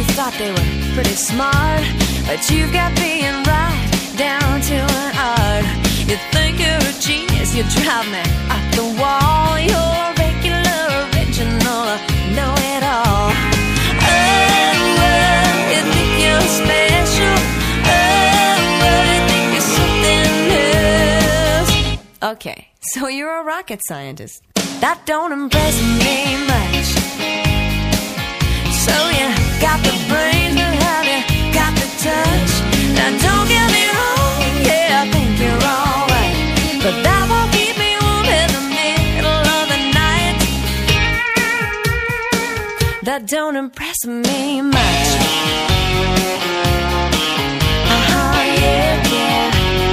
thought they were pretty smart, but you've got being right down to an art. You think you're a genius, you drive me up the wall. You're a regular, original, know-it-all. Oh, well, you think you're special. Oh, well, you think you're something else. Okay, so you're a rocket scientist. That don't impress me much. So you got the brains, but have you got the touch? Now don't get me wrong, yeah, I think you're alright, but that won't keep me warm in the middle of the night. That don't impress me much. Yeah, yeah.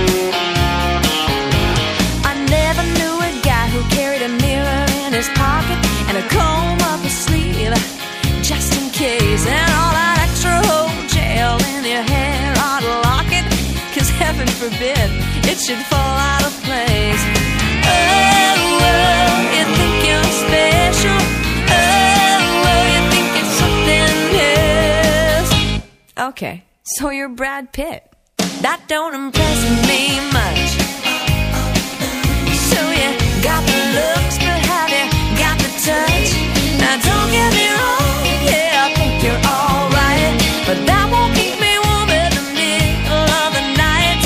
I never knew a guy who carried a mirror in his pocket and a comb up his sleeve, just in case, and all that extra whole gel in your hair ought to lock it, 'cause heaven forbid it should fall out of place. Oh, well, you think you're special. Oh, well, you think you're something else. Okay, so you're Brad Pitt. That don't impress me much. So you got the looks, but have you got the touch? Now don't get me wrong, yeah, I think you're alright, but that won't keep me warm in the middle of the night.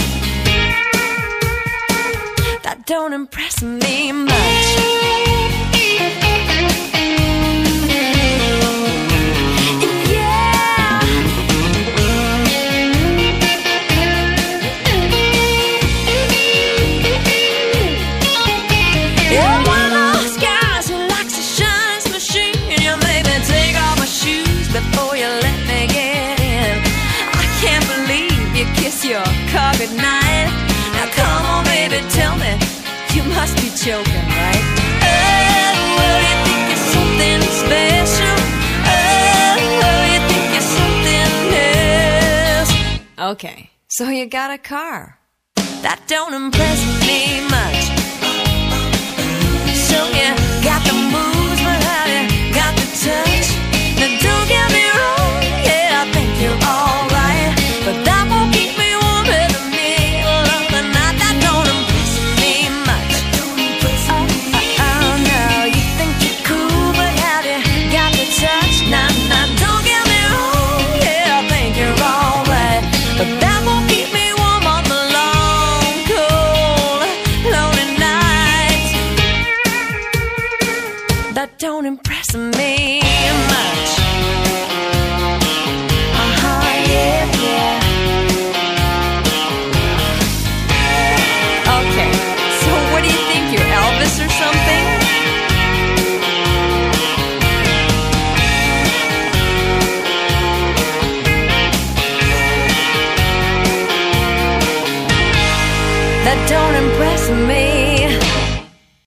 That don't impress me much. You're one of those guys who likes to shine his machine. You made me take off my shoes before you let me get in. I can't believe you kiss your car goodnight. Now come on, baby, tell me, you must be joking, right? Oh, well, you think you're something special. Oh, well, you think you're something else. Okay, so you got a car. That don't impress me much. So you got the moves, but have you got the touch? Now don't get me wrong, yeah, I think you're alright, but that won't keep me warm in the middle of the night. That don't impress me much. Oh, no, you think you're cool, but have you got the touch? Now, don't get me wrong, yeah, I think you're alright, but that won't keep me warm on the long, cold, lonely nights. That don't impress me much. Yeah, yeah. Okay, so what do you think, you're Elvis or something? That don't impress me